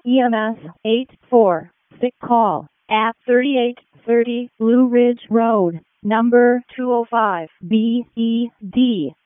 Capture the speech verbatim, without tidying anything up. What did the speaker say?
E M S eight four six call at thirty-eight thirty Blue Ridge Road, number two oh five B E D.